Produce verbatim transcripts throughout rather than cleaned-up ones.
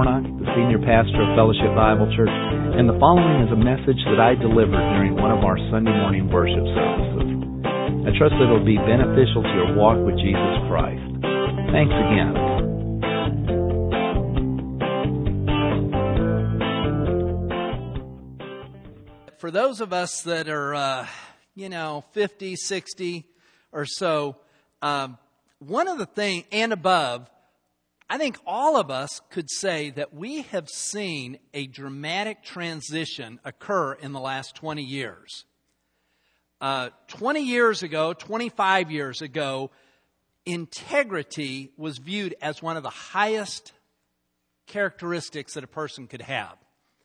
Warnock, the senior pastor of Fellowship Bible Church, and the following is a message that I delivered during one of our Sunday morning worship services. I trust that it will be beneficial to your walk with Jesus Christ. Thanks again. For those of us that are, uh, you know, fifty, sixty or so, um, one of the things, and above, I think all of us could say that we have seen a dramatic transition occur in the last twenty years. Uh, twenty years ago, twenty-five years ago, integrity was viewed as one of the highest characteristics that a person could have.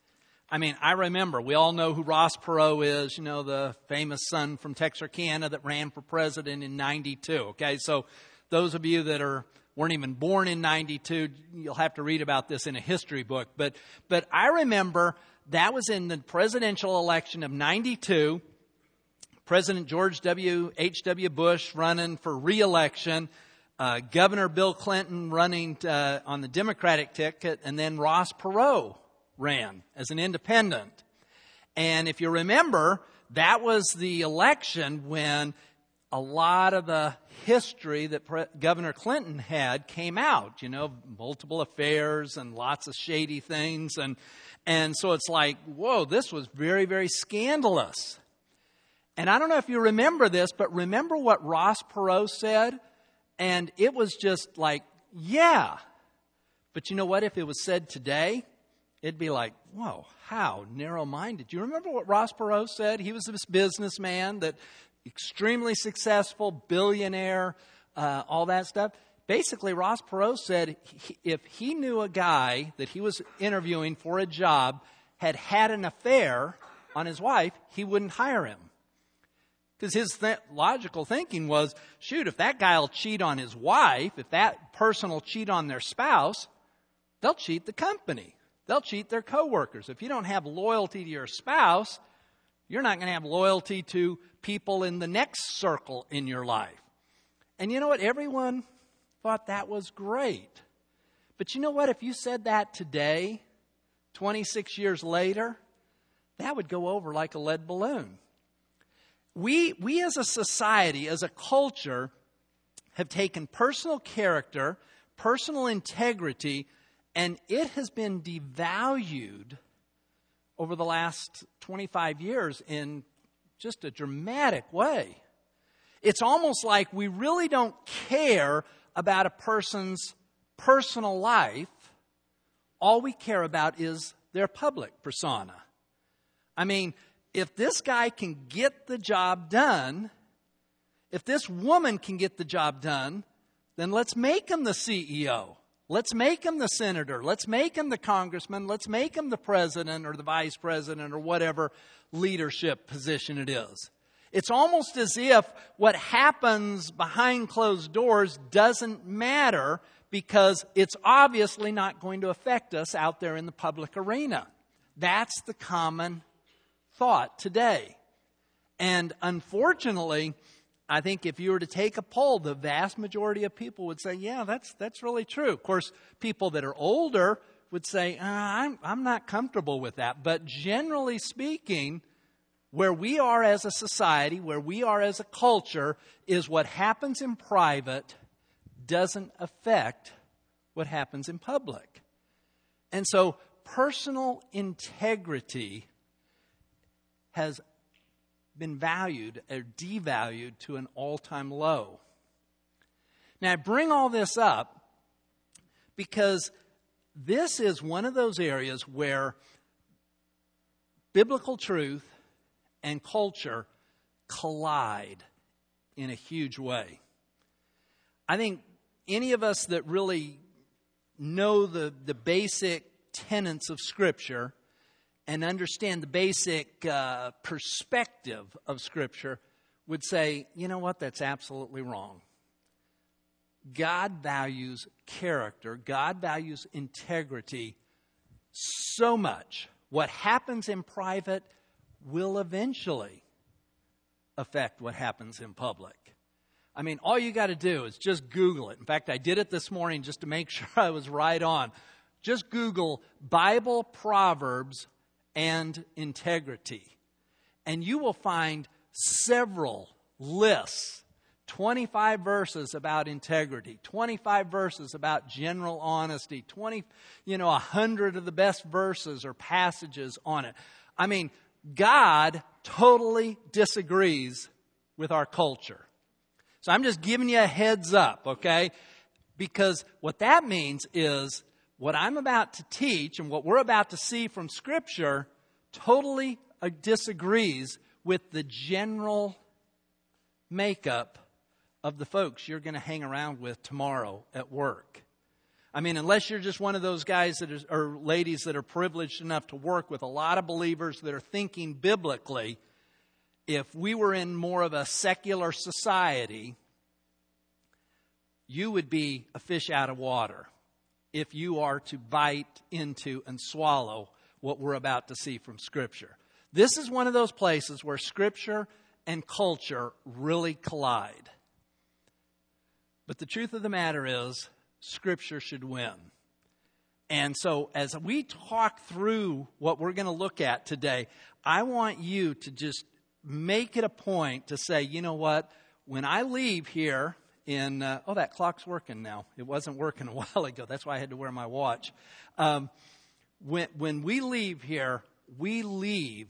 I mean, I remember, we all know who Ross Perot is, you know, the famous son from Texarkana that ran for president in ninety-two. Okay, so those of you that are weren't even born in ninety-two, you'll have to read about this in a history book. But but I remember that was in the presidential election of ninety-two. President George W. H W. Bush running for re-election, uh, Governor Bill Clinton running uh, on the Democratic ticket, and then Ross Perot ran as an independent. And if you remember, that was the election when a lot of the history that Pre- Governor Clinton had came out, you know, multiple affairs and lots of shady things. And, and so it's like, whoa, this was very, very scandalous. And I don't know if you remember this, but remember what Ross Perot said? And it was just like, yeah. But you know what? If it was said today, it'd be like, whoa, how narrow-minded. Do you remember what Ross Perot said? He was this businessman that extremely successful, billionaire, uh, all that stuff. Basically, Ross Perot said he, if he knew a guy that he was interviewing for a job had had an affair on his wife, he wouldn't hire him. Because his th- logical thinking was, shoot, if that guy will cheat on his wife, if that person will cheat on their spouse, they'll cheat the company. They'll cheat their coworkers. If you don't have loyalty to your spouse, you're not going to have loyalty to people in the next circle in your life. And you know what? Everyone thought that was great. But you know what? If you said that today, twenty-six years later, that would go over like a lead balloon. We, we as a society, as a culture, have taken personal character, personal integrity, and it has been devalued over the last twenty-five years in just a dramatic way. It's almost like we really don't care about a person's personal life. All we care about is their public persona. I mean, if this guy can get the job done, if this woman can get the job done, then let's make him the C E O. Let's make him the senator. Let's make him the congressman. Let's make him the president or the vice president or whatever leadership position it is. It's almost as if what happens behind closed doors doesn't matter because it's obviously not going to affect us out there in the public arena. That's the common thought today. And unfortunately, I think if you were to take a poll, the vast majority of people would say, yeah, that's that's really true. Of course, people that are older would say, uh, I'm, I'm not comfortable with that. But generally speaking, where we are as a society, where we are as a culture, is what happens in private doesn't affect what happens in public. And so personal integrity has been valued or devalued to an all-time low. Now, I bring all this up because this is one of those areas where biblical truth and culture collide in a huge way. I think any of us that really know the, the basic tenets of Scripture and understand the basic uh, perspective of Scripture would say, you know what, that's absolutely wrong. God values character. God values integrity so much. What happens in private will eventually affect what happens in public. I mean, all you got to do is just Google it. In fact, I did it this morning just to make sure I was right on. Just Google Bible Proverbs and integrity, and you will find several lists, twenty-five verses about integrity, twenty-five verses about general honesty, twenty, you know, a hundred of the best verses or passages on it. I mean, God totally disagrees with our culture. So I'm just giving you a heads up, okay? Because what that means is what I'm about to teach and what we're about to see from Scripture totally disagrees with the general makeup of the folks you're going to hang around with tomorrow at work. I mean, unless you're just one of those guys that is, or ladies that are privileged enough to work with a lot of believers that are thinking biblically, if we were in more of a secular society, you would be a fish out of water if you are to bite into and swallow what we're about to see from Scripture. This is one of those places where Scripture and culture really collide. But the truth of the matter is, Scripture should win. And so as we talk through what we're going to look at today, I want you to just make it a point to say, you know what, when I leave here in, uh, oh, that clock's working now. It wasn't working a while ago. That's why I had to wear my watch. Um, when, when we leave here, we leave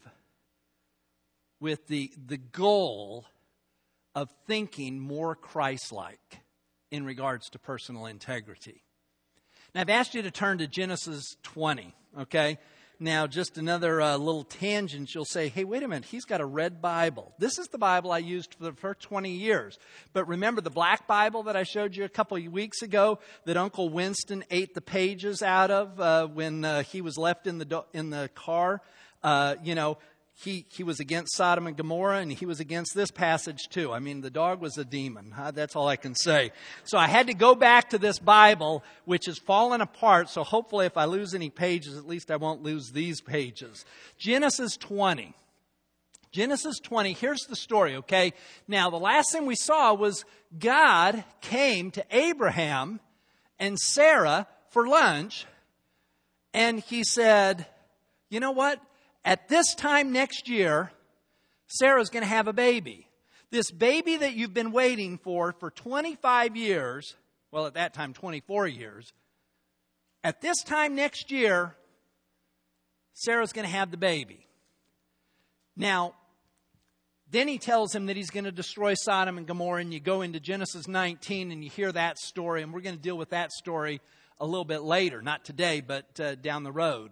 with the, the goal of thinking more Christ-like in regards to personal integrity. Now, I've asked you to turn to Genesis twenty, okay? Now, just another uh, little tangent. You'll say, hey, wait a minute, he's got a red Bible. This is the Bible I used for the first twenty years. But remember the black Bible that I showed you a couple of weeks ago that Uncle Winston ate the pages out of uh, when uh, he was left in the do- in the car? Uh, you know, he, he was against Sodom and Gomorrah, and he was against this passage too. I mean, the dog was a demon. Huh? That's all I can say. So I had to go back to this Bible, which has fallen apart. So hopefully if I lose any pages, at least I won't lose these pages. Genesis twenty. Genesis twenty, here's the story, okay? Now, the last thing we saw was God came to Abraham and Sarah for lunch, and he said, you know what? At this time next year, Sarah's going to have a baby. This baby that you've been waiting for for twenty-five years, well, at that time, twenty-four years. At this time next year, Sarah's going to have the baby. Now, then he tells him that he's going to destroy Sodom and Gomorrah, and you go into Genesis nineteen and you hear that story, and we're going to deal with that story a little bit later, not today, but uh, down the road.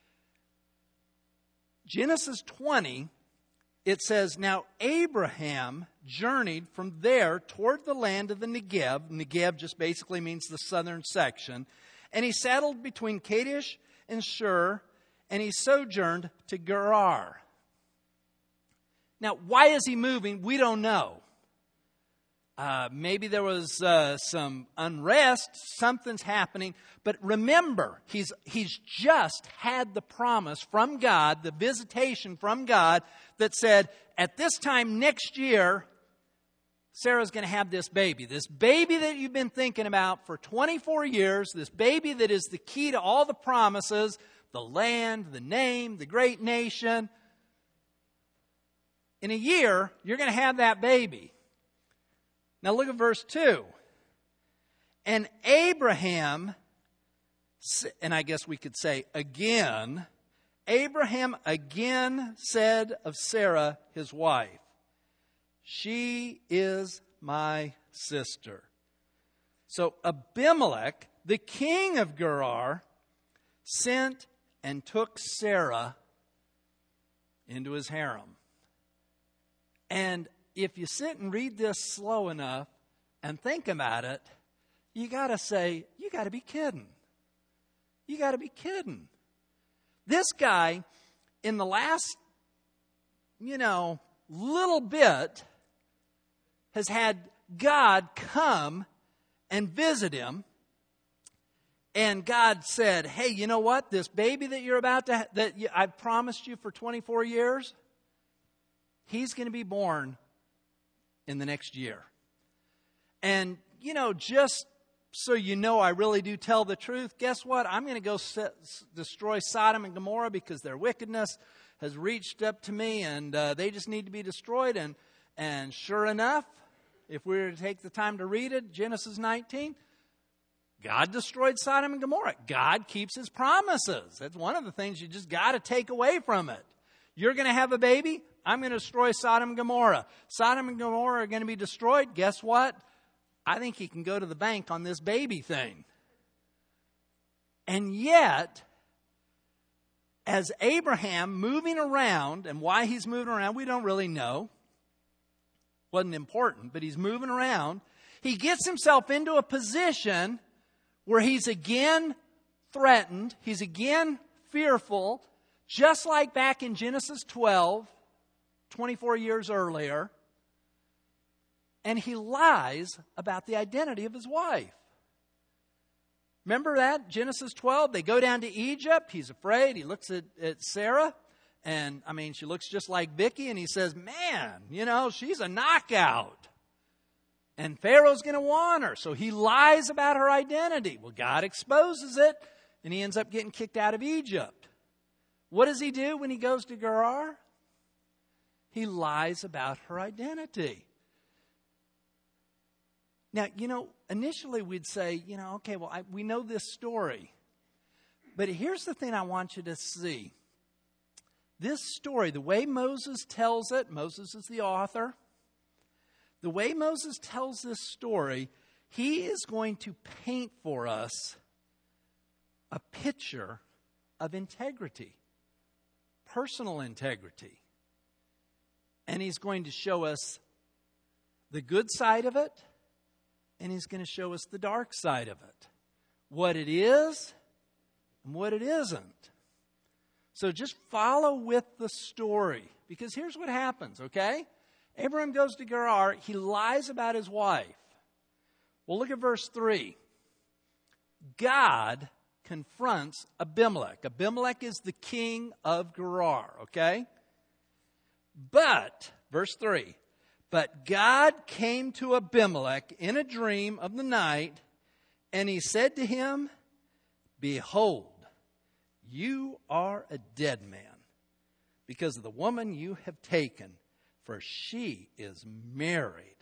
Genesis twenty, it says, now Abraham journeyed from there toward the land of the Negev. Negev just basically means the southern section. And he settled between Kadesh and Shur, and he sojourned to Gerar. Now, why is he moving? We don't know. Uh, maybe there was uh, some unrest, something's happening. But remember, he's he's just had the promise from God, the visitation from God that said, at this time next year, Sarah's going to have this baby. This baby that you've been thinking about for twenty-four years, this baby that is the key to all the promises, the land, the name, the great nation. In a year, you're going to have that baby. Now look at verse two. And Abraham, and I guess we could say again, Abraham again said of Sarah, his wife, she is my sister. So Abimelech, the king of Gerar, sent and took Sarah into his harem. And if you sit and read this slow enough and think about it, you got to say, you got to be kidding. You got to be kidding. This guy, in the last, you know, little bit, has had God come and visit him. And God said, hey, you know what? This baby that you're about to, ha- that you, I've promised you for twenty-four years, he's going to be born in the next year. And, you know, just so you know I really do tell the truth, guess what? I'm going to go set, destroy Sodom and Gomorrah because their wickedness has reached up to me, and uh, they just need to be destroyed. And, and sure enough, if we were to take the time to read it, Genesis nineteen, God destroyed Sodom and Gomorrah. God keeps his promises. That's one of the things you just got to take away from it. You're going to have a baby? I'm going to destroy Sodom and Gomorrah. Sodom and Gomorrah are going to be destroyed. Guess what? I think he can go to the bank on this baby thing. And yet, as Abraham moving around, and why he's moving around, we don't really know. Wasn't important, but he's moving around. He gets himself into a position where he's again threatened. He's again fearful, just like back in Genesis twelve, twenty-four years earlier. And he lies about the identity of his wife. Remember that? Genesis twelve, they go down to Egypt. He's afraid. He looks at, at Sarah. And, I mean, she looks just like Vicky. And he says, man, you know, she's a knockout. And Pharaoh's going to want her. So he lies about her identity. Well, God exposes it. And he ends up getting kicked out of Egypt. What does he do when he goes to Gerar? He lies about her identity. Now, you know, initially we'd say, you know, okay, well, I, we know this story. But here's the thing I want you to see. This story, the way Moses tells it, Moses is the author. The way Moses tells this story, he is going to paint for us a picture of integrity, personal integrity. And he's going to show us the good side of it, and he's going to show us the dark side of it, what it is and what it isn't. So just follow with the story, because here's what happens, okay? Abraham goes to Gerar. He lies about his wife. Well, look at verse three. God confronts Abimelech. Abimelech is the king of Gerar, okay? But, verse three, but God came to Abimelech in a dream of the night, and he said to him, behold, you are a dead man because of the woman you have taken, for she is married.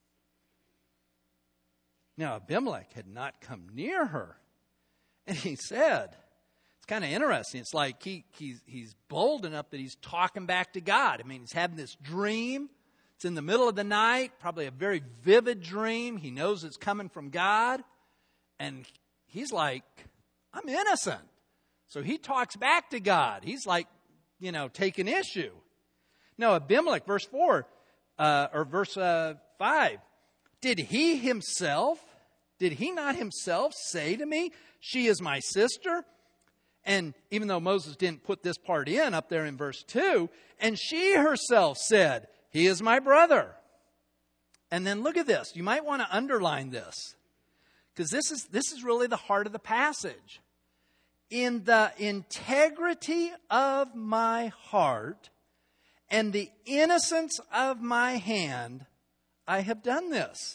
Now, Abimelech had not come near her. And he said, it's kind of interesting. It's like he, he's, he's bold enough that he's talking back to God. I mean, he's having this dream. It's in the middle of the night, probably a very vivid dream. He knows it's coming from God. And he's like, I'm innocent. So he talks back to God. He's like, you know, taking issue. No, Abimelech, verse four, uh, or verse uh, five. Did he himself, did he not himself say to me, she is my sister? And even though Moses didn't put this part in up there in verse two, and she herself said, he is my brother. And then look at this. You might want to underline this, because this is, this is really the heart of the passage. In the integrity of my heart and the innocence of my hand, I have done this.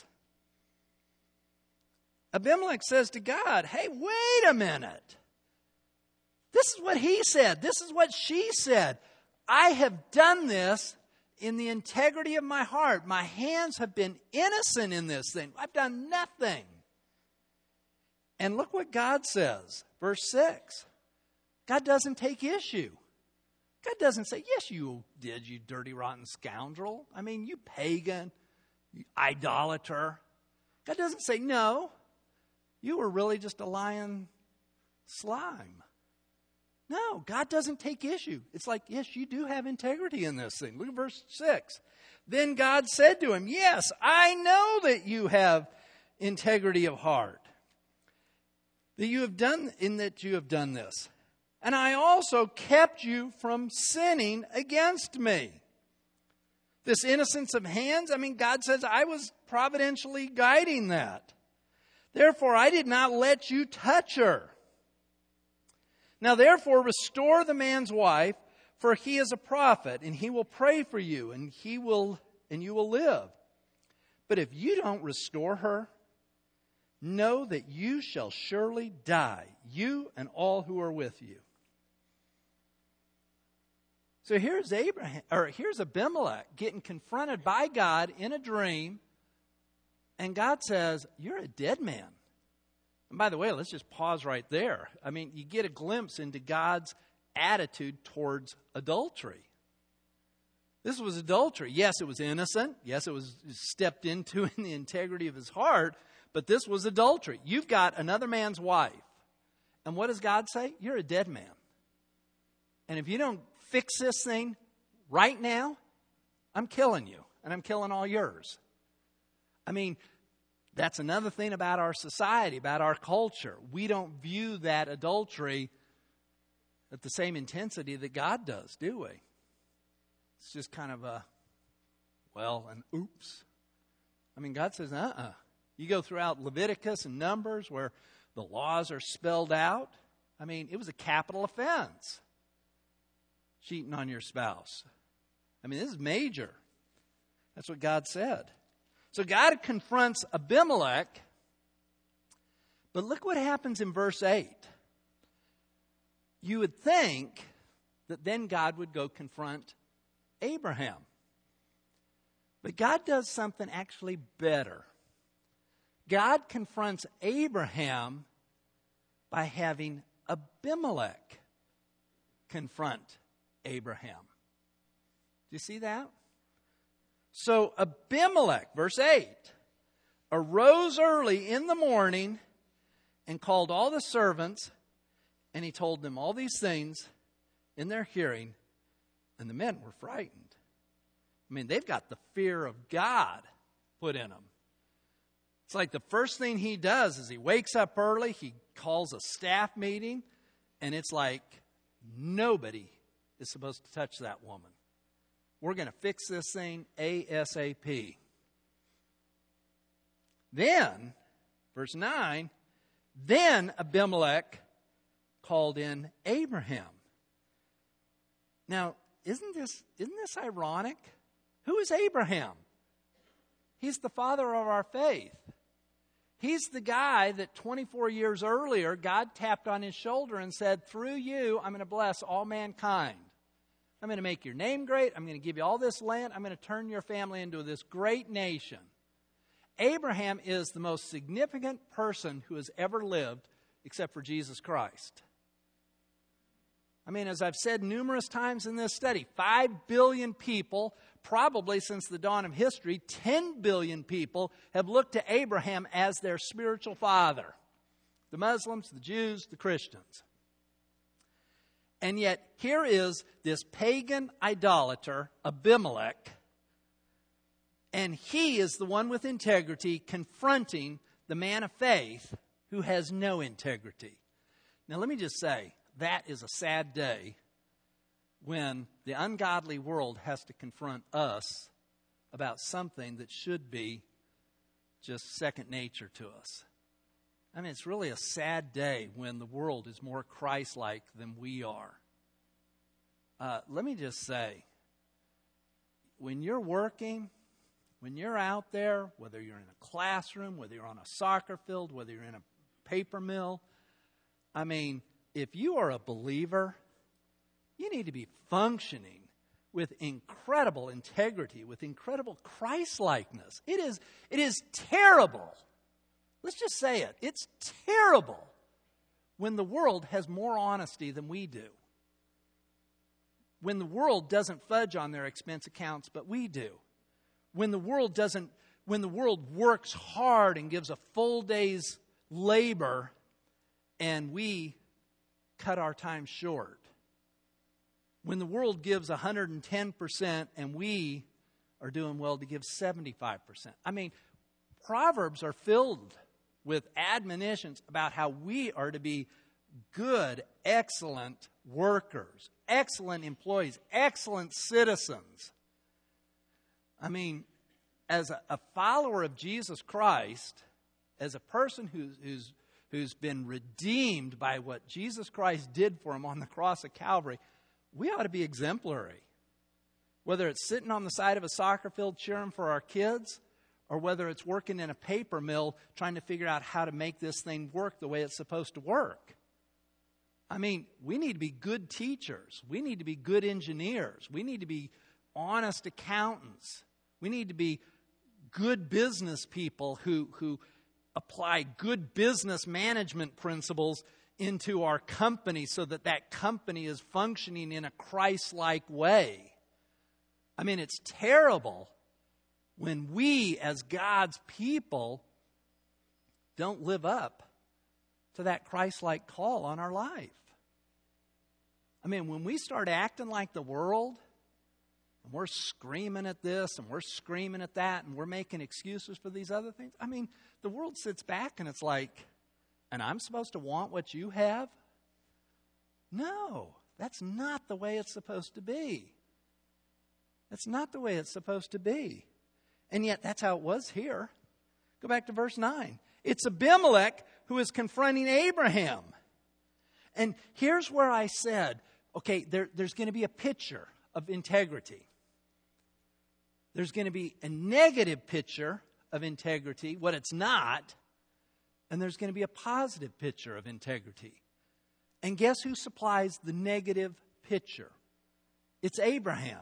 Abimelech says to God, hey, wait a minute. This is what he said. This is what she said. I have done this in the integrity of my heart. My hands have been innocent in this thing. I've done nothing. And look what God says. Verse six. God doesn't take issue. God doesn't say, yes, you did, you dirty, rotten scoundrel. I mean, you pagan, you idolater. God doesn't say, no, you were really just a lying slime. No, God doesn't take issue. It's like, yes, you do have integrity in this thing. Look at verse six. Then God said to him, yes, I know that you have integrity of heart. That you have done, in that you have done this. And I also kept you from sinning against me. This innocence of hands, I mean, God says I was providentially guiding that. Therefore, I did not let you touch her. Now, therefore, restore the man's wife, for he is a prophet, and he will pray for you, and he will, and you will live. But if you don't restore her, know that you shall surely die, you and all who are with you. So here's Abraham, or here's Abimelech getting confronted by God in a dream, and God says, "You're a dead man." And by the way, let's just pause right there. I mean, you get a glimpse into God's attitude towards adultery. This was adultery. Yes, it was innocent. Yes, it was stepped into in the integrity of his heart, but this was adultery. You've got another man's wife. And what does God say? You're a dead man. And if you don't fix this thing right now, I'm killing you, and I'm killing all yours. I mean, that's another thing about our society, about our culture. We don't view that adultery at the same intensity that God does, do we? It's just kind of a, well, an oops. I mean, God says, uh-uh. You go throughout Leviticus and Numbers where the laws are spelled out. I mean, it was a capital offense, cheating on your spouse. I mean, this is major. That's what God said. So God confronts Abimelech, but look what happens in verse eight. You would think that then God would go confront Abraham. But God does something actually better. God confronts Abraham by having Abimelech confront Abraham. Do you see that? So Abimelech, verse eight, arose early in the morning and called all the servants, and he told them all these things in their hearing, and the men were frightened. I mean, they've got the fear of God put in them. It's like the first thing he does is he wakes up early, he calls a staff meeting, and it's like nobody is supposed to touch that woman. We're going to fix this thing ASAP. Then, verse nine, then Abimelech called in Abraham. Now, isn't this, isn't this ironic? Who is Abraham? He's the father of our faith. He's the guy that twenty-four years earlier, God tapped on his shoulder and said, through you, I'm going to bless all mankind. I'm going to make your name great. I'm going to give you all this land. I'm going to turn your family into this great nation. Abraham is the most significant person who has ever lived except for Jesus Christ. I mean, as I've said numerous times in this study, five billion people, probably since the dawn of history, ten billion people have looked to Abraham as their spiritual father. The Muslims, the Jews, the Christians. And yet, here is this pagan idolater, Abimelech, and he is the one with integrity confronting the man of faith who has no integrity. Now, let me just say, that is a sad day when the ungodly world has to confront us about something that should be just second nature to us. I mean, it's really a sad day when the world is more Christ-like than we are. Uh, let me just say, when you're working, when you're out there, whether you're in a classroom, whether you're on a soccer field, whether you're in a paper mill, I mean, if you are a believer, you need to be functioning with incredible integrity, with incredible Christ-likeness. It is, it is terrible. Let's just say it. It's terrible when the world has more honesty than we do. When the world doesn't fudge on their expense accounts, but we do. When the world doesn't, when the world works hard and gives a full day's labor, and we cut our time short. When the world gives one hundred ten percent and we are doing well to give seventy-five percent. I mean, Proverbs are filled with admonitions about how we are to be good, excellent workers, excellent employees, excellent citizens. I mean, as a, a follower of Jesus Christ, as a person who's, who's, who's been redeemed by what Jesus Christ did for him on the cross of Calvary, we ought to be exemplary. Whether it's sitting on the side of a soccer field cheering for our kids, or whether it's working in a paper mill trying to figure out how to make this thing work the way it's supposed to work. I mean, we need to be good teachers. We need to be good engineers. We need to be honest accountants. We need to be good business people who, who apply good business management principles into our company so that that company is functioning in a Christ-like way. I mean, it's terrible when we as God's people don't live up to that Christ-like call on our life. I mean, when we start acting like the world, and we're screaming at this and we're screaming at that and we're making excuses for these other things, I mean, the world sits back and it's like, and I'm supposed to want what you have? No, that's not the way it's supposed to be. That's not the way it's supposed to be. And yet that's how it was here. Go back to verse nine. It's Abimelech who is confronting Abraham. And here's where I said, okay, there, there's going to be a picture of integrity. There's going to be a negative picture of integrity, what it's not. And there's going to be a positive picture of integrity. And guess who supplies the negative picture? It's Abraham.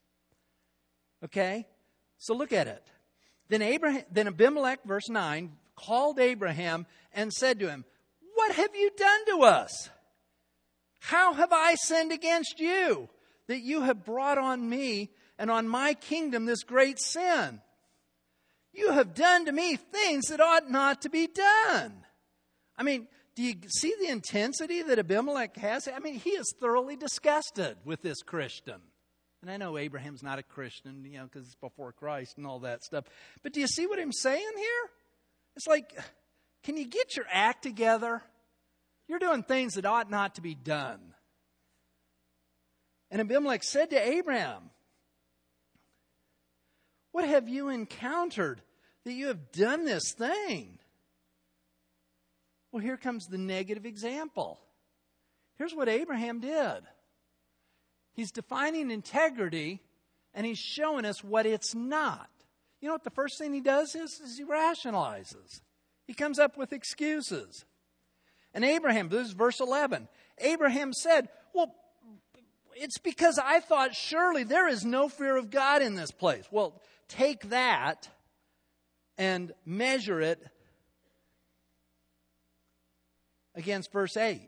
Okay? So look at it. Then Abraham, then Abimelech, verse nine, called Abraham and said to him, "What have you done to us? How have I sinned against you, that you have brought on me and on my kingdom this great sin? You have done to me things that ought not to be done." I mean, do you see the intensity that Abimelech has? I mean, he is thoroughly disgusted with this Christian. And I know Abraham's not a Christian, you know, because it's before Christ and all that stuff. But do you see what I'm saying here? It's like, can you get your act together? You're doing things that ought not to be done. And Abimelech said to Abraham, "What have you encountered that you have done this thing?" Well, here comes the negative example. Here's what Abraham did. He's defining integrity, and he's showing us what it's not. You know what the first thing he does is, is he rationalizes. He comes up with excuses. And Abraham, this is verse eleven. Abraham said, "Well, it's because I thought surely there is no fear of God in this place." Well, take that and measure it against verse eight.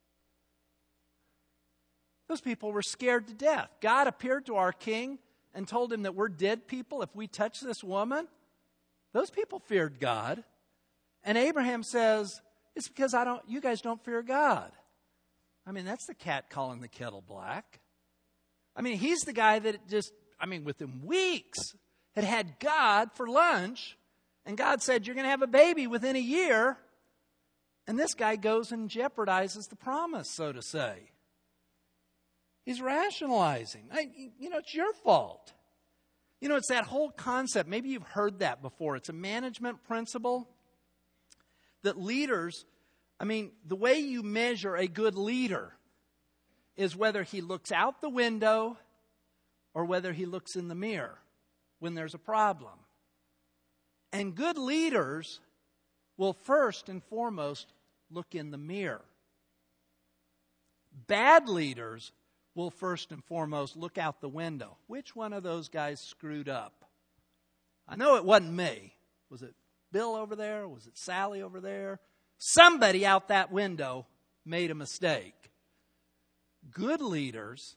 Those people were scared to death. God appeared to our king and told him that we're dead people if we touch this woman. Those people feared God. And Abraham says, "It's because I don't. You guys don't fear God." I mean, that's the cat calling the kettle black. I mean, he's the guy that just, I mean, within weeks had had God for lunch. And God said, "You're going to have a baby within a year." And this guy goes and jeopardizes the promise, so to say. He's rationalizing. I, you know, it's your fault. You know, it's that whole concept. Maybe you've heard that before. It's a management principle that leaders, I mean, the way you measure a good leader is whether he looks out the window or whether he looks in the mirror when there's a problem. And good leaders will first and foremost look in the mirror. Bad leaders will first and foremost look out the window. Which one of those guys screwed up? I know it wasn't me. Was it Bill over there? Was it Sally over there? Somebody out that window made a mistake. Good leaders,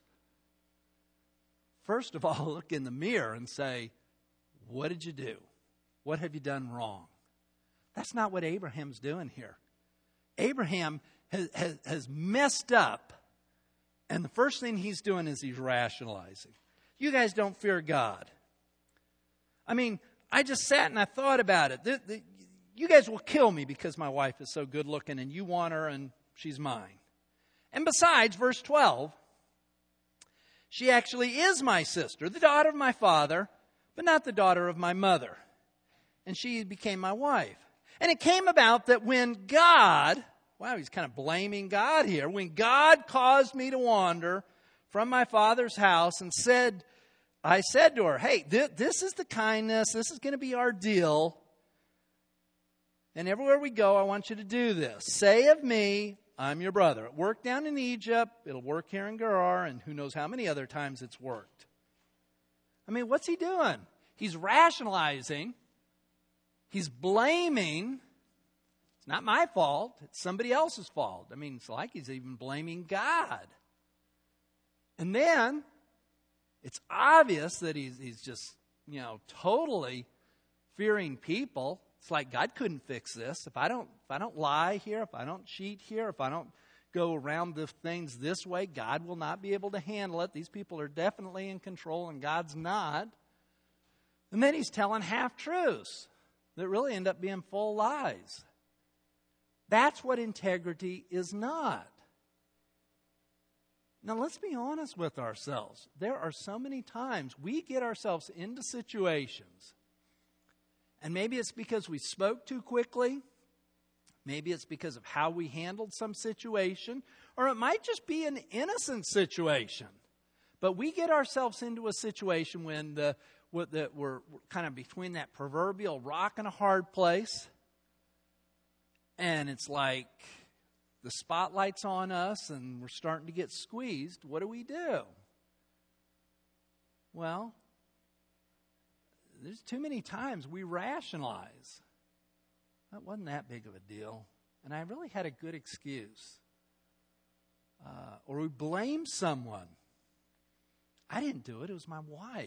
first of all, look in the mirror and say, "What did you do? What have you done wrong?" That's not what Abraham's doing here. Abraham has, has, has messed up. And the first thing he's doing is he's rationalizing. You guys don't fear God. I mean, I just sat and I thought about it. The, the, you guys will kill me because my wife is so good looking and you want her and she's mine. And besides, verse twelve, she actually is my sister, the daughter of my father, but not the daughter of my mother. And she became my wife. And it came about that when God... Wow, he's kind of blaming God here. When God caused me to wander from my father's house and said, I said to her, hey, th- this is the kindness. This is going to be our deal. And everywhere we go, I want you to do this. Say of me, I'm your brother. It worked down in Egypt. It'll work here in Gerar, and who knows how many other times it's worked. I mean, what's he doing? He's rationalizing. He's blaming. It's not my fault. It's somebody else's fault. I mean, it's like he's even blaming God. And then it's obvious that he's, he's just, you know, totally fearing people. It's like God couldn't fix this. If I don't, if I don't lie here, if I don't cheat here, if I don't go around the things this way, God will not be able to handle it. These people are definitely in control and God's not. And then he's telling half-truths that really end up being full lies. That's what integrity is not. Now, let's be honest with ourselves. There are so many times we get ourselves into situations, and maybe it's because we spoke too quickly. Maybe it's because of how we handled some situation, or it might just be an innocent situation. But we get ourselves into a situation when the, the, we're kind of between that proverbial rock and a hard place, and it's like the spotlight's on us and we're starting to get squeezed. What do we do? Well, there's too many times we rationalize. That wasn't that big of a deal. And I really had a good excuse. Uh, or we blame someone. I didn't do it. It was my wife.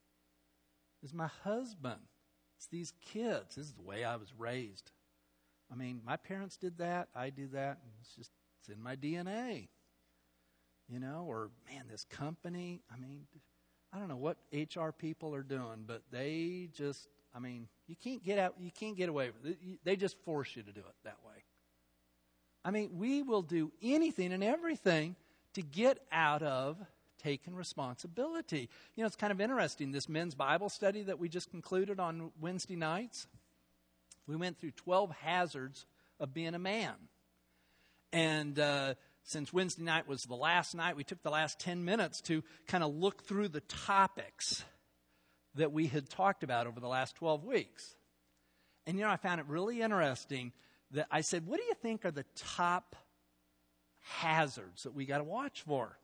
It was my husband. It's these kids. This is the way I was raised. I mean, my parents did that. I do that. And it's just, it's in my D N A. You know, or, man, this company. I mean, I don't know what H R people are doing, but they just, I mean, you can't get out, you can't get away with it. They just force you to do it that way. I mean, we will do anything and everything to get out of taking responsibility. You know, it's kind of interesting, this men's Bible study that we just concluded on Wednesday nights. We went through twelve hazards of being a man. And uh, since Wednesday night was the last night, we took the last ten minutes to kind of look through the topics that we had talked about over the last twelve weeks. And, you know, I found it really interesting that I said, what do you think are the top hazards that we got to watch for?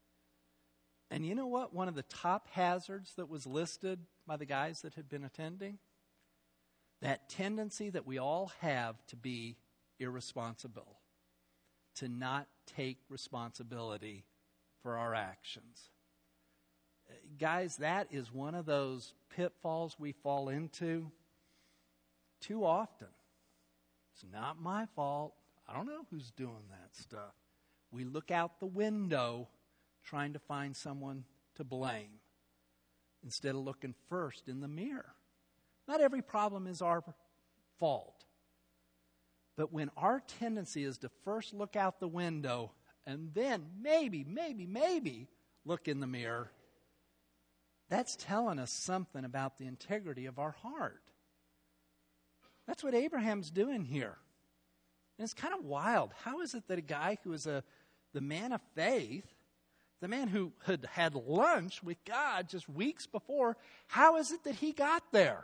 And you know what? One of the top hazards that was listed by the guys that had been attending? That tendency that we all have to be irresponsible, to not take responsibility for our actions. Guys, that is one of those pitfalls we fall into too often. It's not my fault. I don't know who's doing that stuff. We look out the window trying to find someone to blame instead of looking first in the mirror. Not every problem is our fault. But when our tendency is to first look out the window and then maybe, maybe, maybe look in the mirror, that's telling us something about the integrity of our heart. That's what Abraham's doing here. And it's kind of wild. How is it that a guy who is a the man of faith, the man who had had lunch with God just weeks before, how is it that he got there?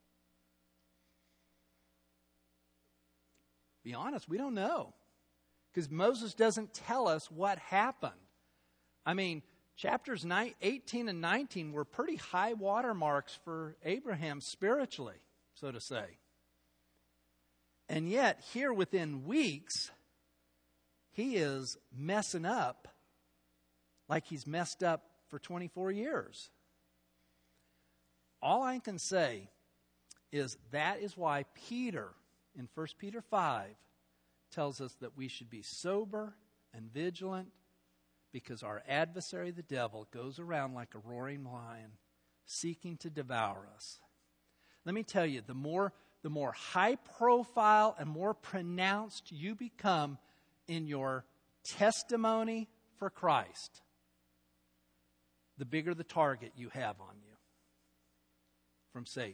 Be honest, we don't know. Because Moses doesn't tell us what happened. I mean, chapters eighteen and nineteen were pretty high watermarks for Abraham spiritually, so to say. And yet, here within weeks, he is messing up like he's messed up for twenty-four years. All I can say is that is why Peter, in First Peter five, tells us that we should be sober and vigilant because our adversary, the devil, goes around like a roaring lion seeking to devour us. Let me tell you, the more, the more high profile and more pronounced you become in your testimony for Christ, the bigger the target you have on you from Satan.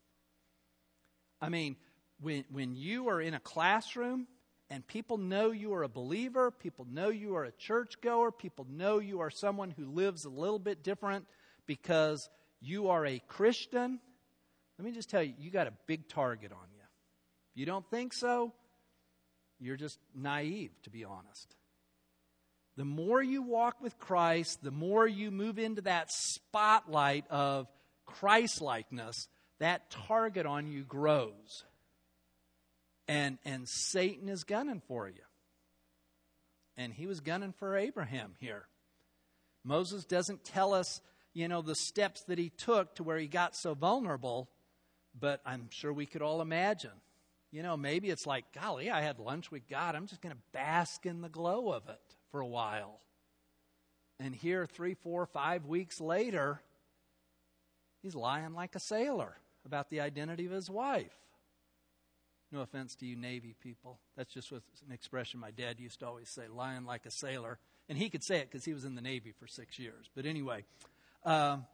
I mean, When, when you are in a classroom and people know you are a believer, people know you are a churchgoer, people know you are someone who lives a little bit different, because you are a Christian, let me just tell you, you got a big target on you. If you don't think so, you're just naive, to be honest. The more you walk with Christ, the more you move into that spotlight of Christ-likeness, that target on you grows. And, and Satan is gunning for you. And he was gunning for Abraham here. Moses doesn't tell us, you know, the steps that he took to where he got so vulnerable, but I'm sure we could all imagine. You know, maybe it's like, golly, I had lunch with God. I'm just going to bask in the glow of it for a while. And here, three, four, five weeks later, he's lying like a sailor about the identity of his wife. No offense to you Navy people. That's just an expression my dad used to always say, lying like a sailor. And he could say it because he was in the Navy for six years. But anyway, um,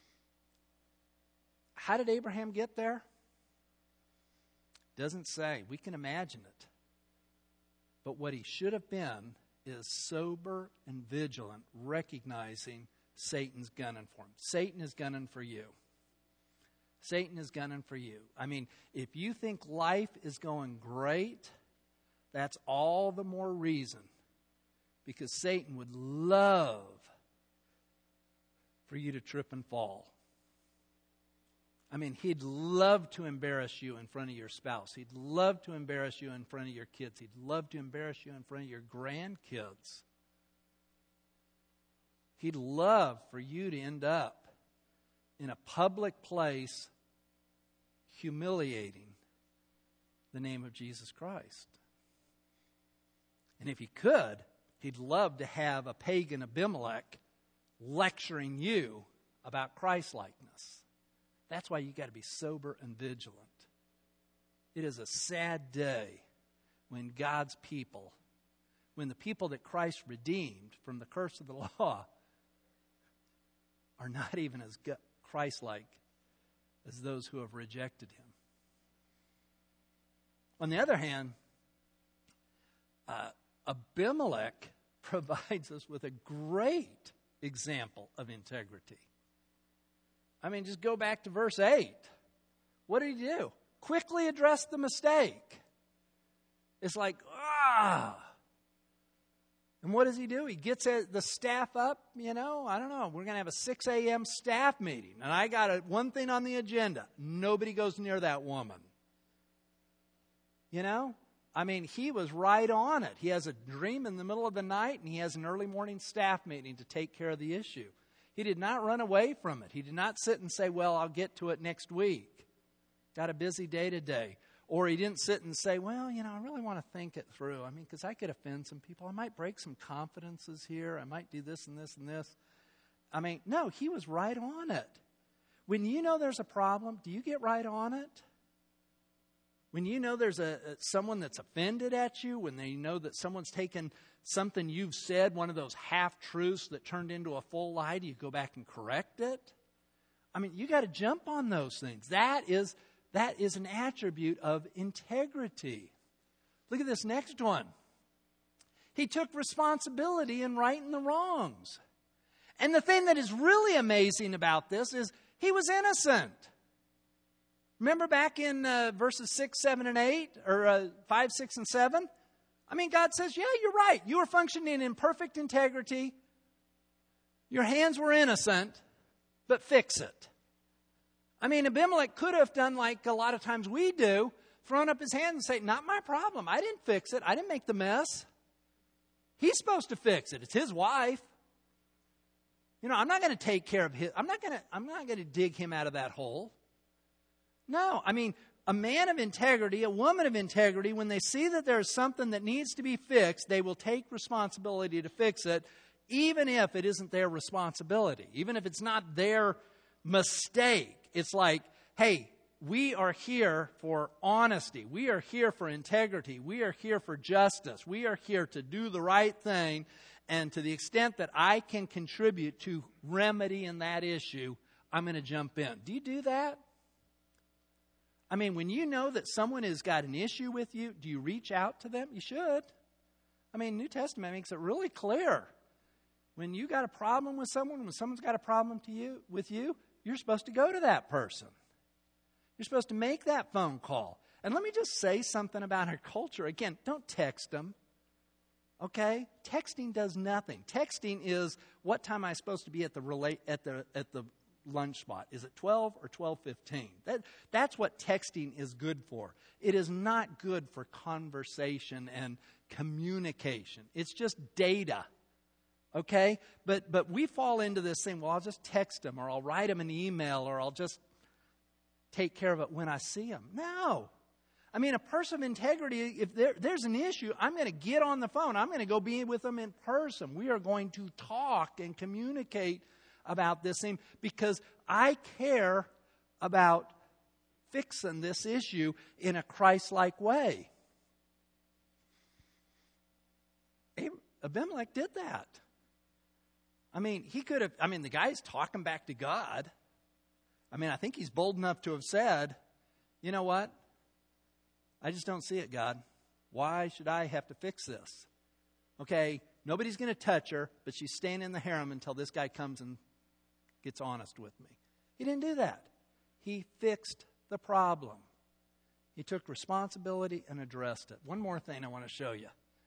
how did Abraham get there? Doesn't say. We can imagine it. But what he should have been is sober and vigilant, recognizing Satan's gunning for him. Satan is gunning for you. Satan is gunning for you. I mean, if you think life is going great, that's all the more reason. Because Satan would love for you to trip and fall. I mean, he'd love to embarrass you in front of your spouse. He'd love to embarrass you in front of your kids. He'd love to embarrass you in front of your grandkids. He'd love for you to end up in a public place humiliating the name of Jesus Christ. And if he could, he'd love to have a pagan Abimelech lecturing you about Christ-likeness. That's why you got to be sober and vigilant. It is a sad day when God's people, when the people that Christ redeemed from the curse of the law, are not even as Christ-like as those who have rejected him. On the other hand, uh, Abimelech provides us with a great example of integrity. I mean, just go back to verse eight. What did he do? Quickly address the mistake. It's like, ah. And what does he do? He gets the staff up, you know, I don't know. We're going to have a six a.m. staff meeting. And I got a, one thing on the agenda. Nobody goes near that woman. You know? I mean, he was right on it. He has a dream in the middle of the night, and he has an early morning staff meeting to take care of the issue. He did not run away from it. He did not sit and say, well, I'll get to it next week. Got a busy day today. Or he didn't sit and say, well, you know, I really want to think it through. I mean, because I could offend some people. I might break some confidences here. I might do this and this and this. I mean, no, he was right on it. When you know there's a problem, do you get right on it? When you know there's a, a someone that's offended at you, when they know that someone's taken something you've said, one of those half-truths that turned into a full lie, do you go back and correct it? I mean, you got to jump on those things. That is, that is an attribute of integrity. Look at this next one. He took responsibility in righting the wrongs. And the thing that is really amazing about this is he was innocent. Remember back in uh, verses six, seven, and eight, or uh, five, six, and seven? I mean, God says, yeah, you're right. You were functioning in perfect integrity. Your hands were innocent, but fix it. I mean, Abimelech could have done like a lot of times we do, thrown up his hands and say, not my problem. I didn't fix it. I didn't make the mess. He's supposed to fix it. It's his wife. You know, I'm not going to take care of his, I'm not going to, I'm not going to dig him out of that hole. No, I mean, a man of integrity, a woman of integrity, when they see that there's something that needs to be fixed, they will take responsibility to fix it, even if it isn't their responsibility, even if it's not their mistake. It's like, hey, we are here for honesty. We are here for integrity. We are here for justice. We are here to do the right thing. And to the extent that I can contribute to remedy in that issue, I'm going to jump in. Do you do that? I mean, when you know that someone has got an issue with you, do you reach out to them? You should. I mean, New Testament makes it really clear. When you got a problem with someone, when someone's got a problem to you with you, you're supposed to go to that person. You're supposed to make that phone call. And let me just say something about our culture. Again, don't text them. Okay? Texting does nothing. Texting is, what time am I supposed to be at the relate at the at the lunch spot? Is it twelve or twelve fifteen? That that's what texting is good for. It is not good for conversation and communication. It's just data. Okay? But but we fall into this thing, well, I'll just text them, or I'll write them an email, or I'll just take care of it when I see them. No. I mean, a person of integrity, if there, there's an issue, I'm going to get on the phone. I'm going to go be with them in person. We are going to talk and communicate about this thing because I care about fixing this issue in a Christ-like way. Abimelech did that. I mean, he could have, I mean, the guy's talking back to God. I mean, I think he's bold enough to have said, you know what? I just don't see it, God. Why should I have to fix this? Okay, nobody's going to touch her, but she's staying in the harem until this guy comes and gets honest with me. He didn't do that. He fixed the problem. He took responsibility and addressed it. One more thing I want to show you.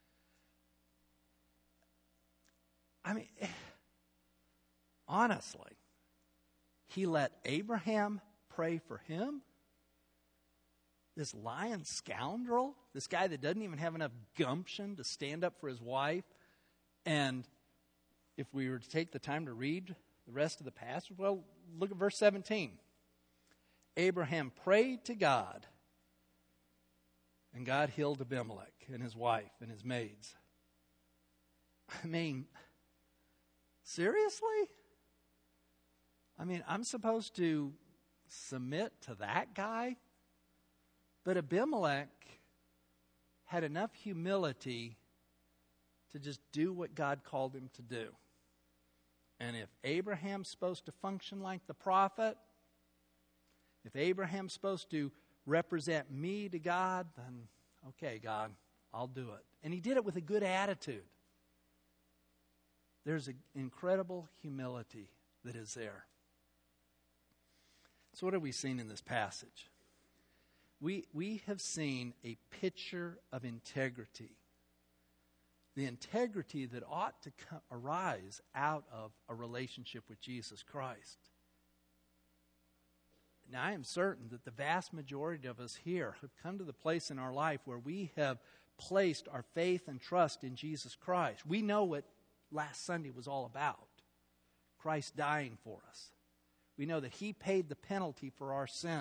I mean, honestly, he let Abraham pray for him. This lying scoundrel, this guy that doesn't even have enough gumption to stand up for his wife. And if we were to take the time to read the rest of the passage, well, look at verse seventeen. Abraham prayed to God, and God healed Abimelech and his wife and his maids. I mean, seriously? I mean, I'm supposed to submit to that guy? But Abimelech had enough humility to just do what God called him to do. And if Abraham's supposed to function like the prophet, if Abraham's supposed to represent me to God, then okay, God, I'll do it. And he did it with a good attitude. There's an incredible humility that is there. So what have we seen in this passage? We, we have seen a picture of integrity. The integrity that ought to come, arise out of a relationship with Jesus Christ. Now, I am certain that the vast majority of us here have come to the place in our life where we have placed our faith and trust in Jesus Christ. We know what last Sunday was all about. Christ dying for us. We know that He paid the penalty for our sin.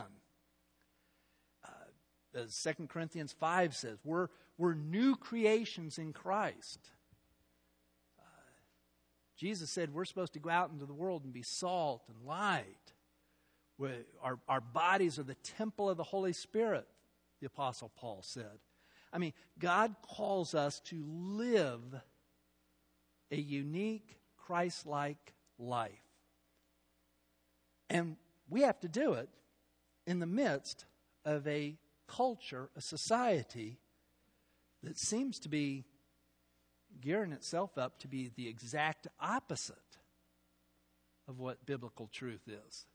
As Second Corinthians five says, we're, we're new creations in Christ. Uh, Jesus said we're supposed to go out into the world and be salt and light. We're, our, our bodies are the temple of the Holy Spirit, the Apostle Paul said. I mean, God calls us to live a unique, Christ-like life. And we have to do it in the midst of a culture, a society that seems to be gearing itself up to be the exact opposite of what biblical truth is.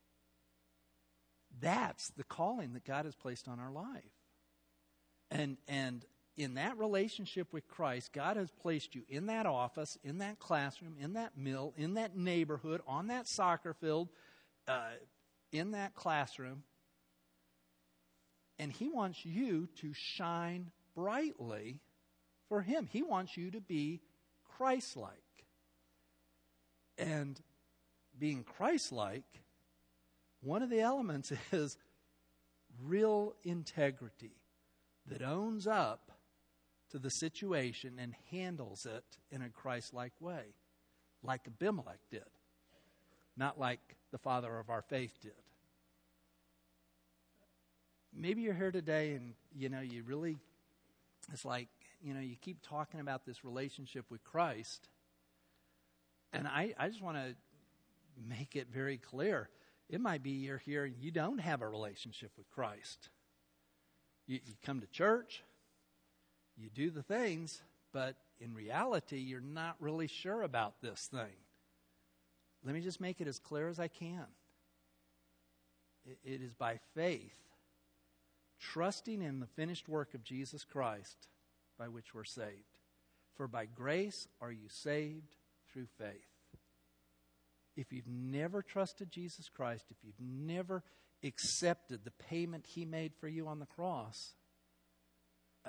That's the calling that God has placed on our life. And and in that relationship with Christ, God has placed you in that office, in that classroom, in that mill, in that neighborhood, on that soccer field, uh, in that classroom. And He wants you to shine brightly for Him. He wants you to be Christ-like. And being Christ-like, one of the elements is real integrity that owns up to the situation and handles it in a Christ-like way, like Abimelech did, not like the father of our faith did. Maybe you're here today and, you know, you really, it's like, you know, you keep talking about this relationship with Christ. And I, I just want to make it very clear. It might be you're here and you don't have a relationship with Christ. You, you come to church, you do the things, but in reality, you're not really sure about this thing. Let me just make it as clear as I can. It, it is by faith, trusting in the finished work of Jesus Christ, by which we're saved. For by grace are you saved through faith. If you've never trusted Jesus Christ, if you've never accepted the payment He made for you on the cross, uh,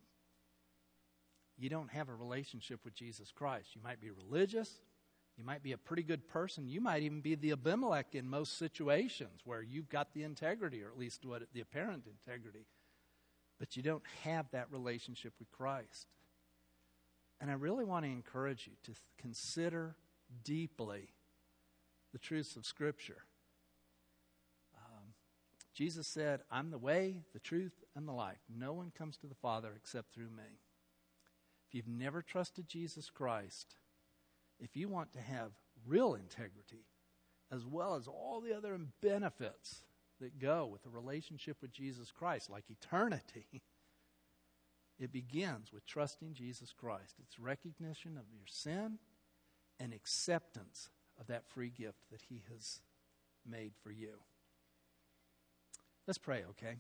you don't have a relationship with Jesus Christ. You might be religious. You might be a pretty good person. You might even be the Abimelech in most situations where you've got the integrity, or at least what the apparent integrity. But you don't have that relationship with Christ. And I really want to encourage you to consider deeply the truths of Scripture. Um, Jesus said, I'm the way, the truth, and the life. No one comes to the Father except through me. If you've never trusted Jesus Christ, if you want to have real integrity, as well as all the other benefits that go with a relationship with Jesus Christ, like eternity, it begins with trusting Jesus Christ. It's recognition of your sin and acceptance of that free gift that He has made for you. Let's pray, okay?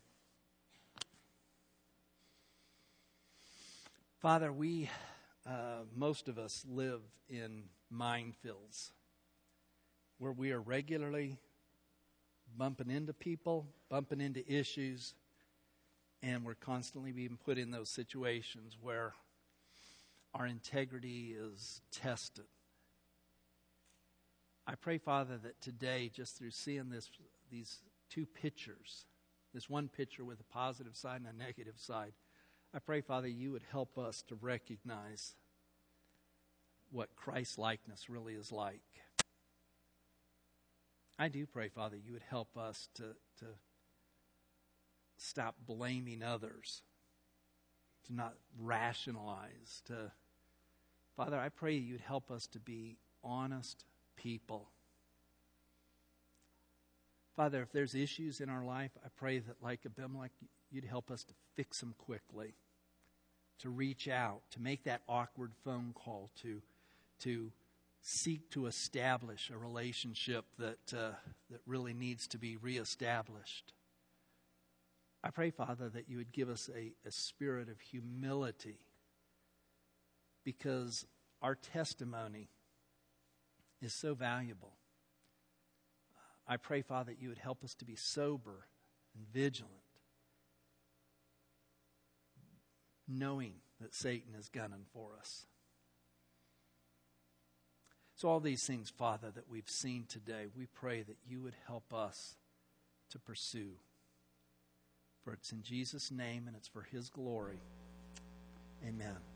Father, we, uh, most of us live in minefields where we are regularly bumping into people, bumping into issues, and we're constantly being put in those situations where our integrity is tested. I pray, Father, that today, just through seeing this, these two pictures, this one picture with a positive side and a negative side, I pray, Father, you would help us to recognize what Christ-likeness really is like. I do pray, Father, you would help us to, to stop blaming others, to not rationalize, to, Father, I pray you'd help us to be honest people. Father, if there's issues in our life, I pray that like Abimelech, you'd help us to fix them quickly, to reach out, to make that awkward phone call, to, to seek to establish a relationship that, uh, that really needs to be reestablished. I pray, Father, that you would give us a, a spirit of humility, because our testimony is so valuable. I pray, Father, that you would help us to be sober and vigilant, knowing that Satan is gunning for us. So all these things, Father, that we've seen today, we pray that you would help us to pursue. For it's in Jesus' name and it's for His glory. Amen.